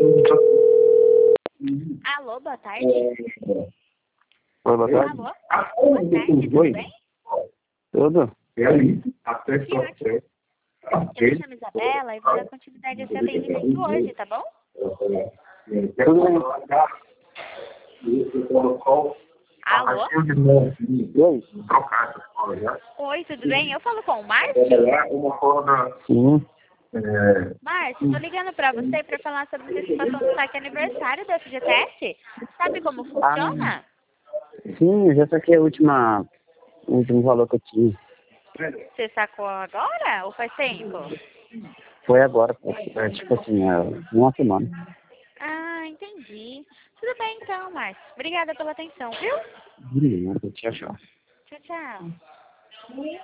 Alô, boa tarde. Oi, boa tarde. Alô? Boa tarde, tudo Oi. bem? Tudo? Que ótimo. Eu me chamo Isabela e vou dar continuidade a seu atendimento hoje, tá bom? Tudo bem. Alô? Oi? Oi, tudo bem? Eu falo com o Márcio? Sim. Márcio, tô ligando pra você pra falar sobre a antecipação do saque aniversário da FGTS. Sabe como funciona? Sim, eu já saquei o último valor que eu tinha. Você sacou agora ou faz tempo? Foi agora, tipo assim, uma semana. Ah, entendi. Tudo bem então, Márcio. Obrigada pela atenção, viu? Tchau, tchau. Tchau, tchau.